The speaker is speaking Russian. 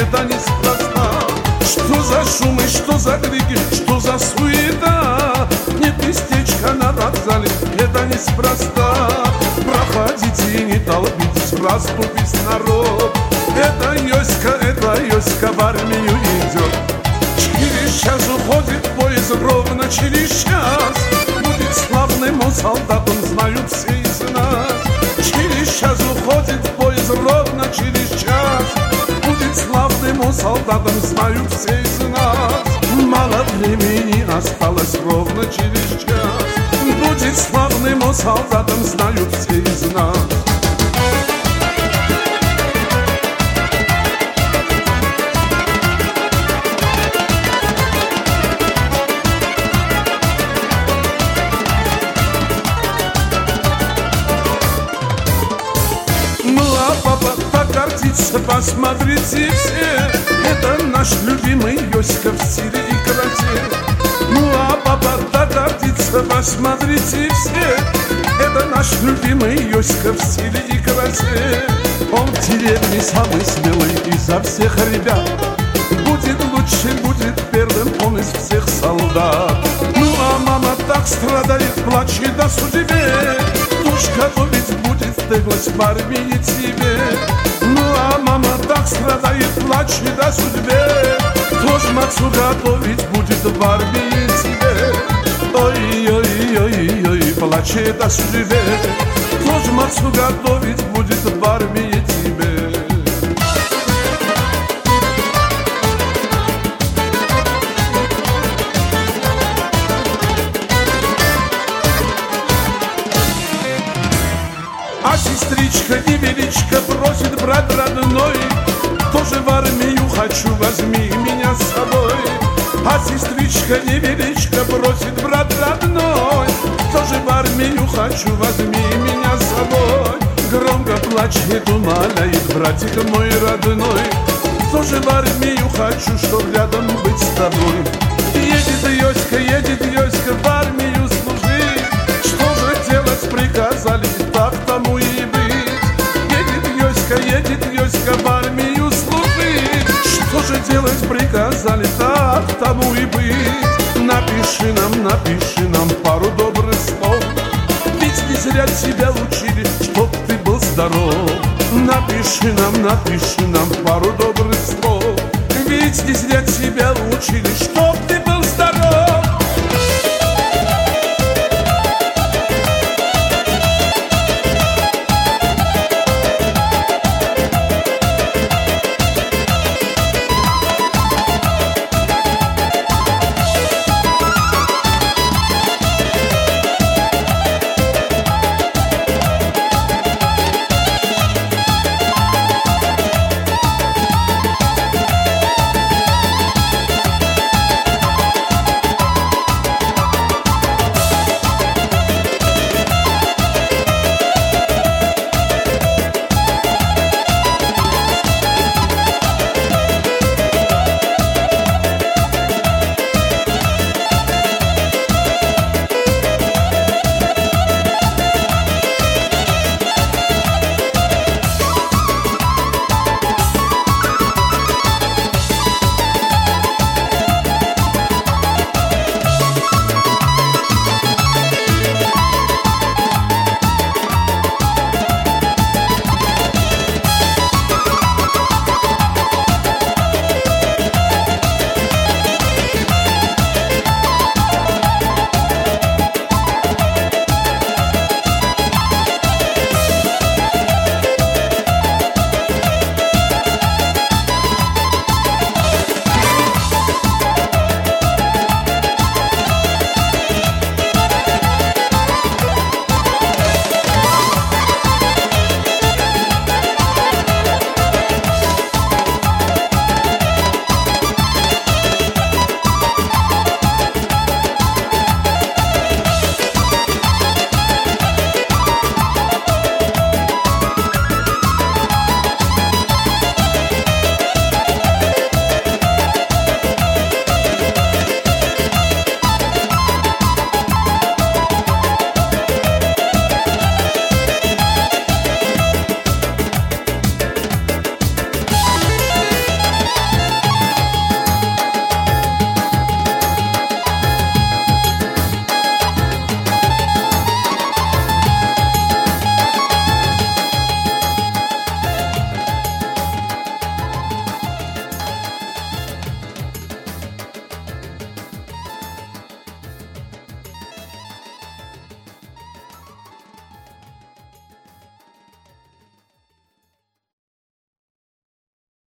это неспроста. Что за шум и что за крики, что за суета? Нет местечка на вокзале, это неспроста. Проходите и не толпитесь, расступись, народ. Это Йоська в армию идет. Через час уходит поезд, ровно через час. Будет славным солдатом, знают все из нас. Через час уходит поезд, ровно через час. Будет славным солдатом, знают все из нас. Мало времени осталось, ровно через час. Будет славным солдатом, знают все из нас. Папа так гордится, посмотрите все. Это наш любимый Йоська в стиле и красоте. Ну а папа так гордится, посмотрите все. Это наш любимый Йоська в стиле и красоте. Он в деревне самый смелый изо всех ребят. Будет лучше, будет первым он из всех солдат. Ну а мама так страдает, плачет до судьбе. Уж готовить будет стыглась в армии тебе. Ну а мама так страдает, плачет до судьбе. Тоже мацу готовить будет в армии тебе. Ой-ой-ой-ой, плачет до судьбе. Тоже мацу готовить будет в армии тебе. А сестричка невеличка просит, брат родной, тоже в армию хочу, возьми меня с собой. А сестричка невеличка просит, брат родной, тоже в армию хочу, возьми меня с собой. Громко плачет, умоляет братик мой родной, тоже в армию хочу, чтоб рядом быть с тобой. Едет Йоська в армию служить, что же делать приказали, так тому и быть. Едет Йоська в армию служить, что же делать приказали, так тому и быть. Напиши нам пару добрых слов, ведь не зря тебя учили, чтоб ты был здоров. Напиши нам пару добрых слов, ведь не зря тебя учили, чтоб ты был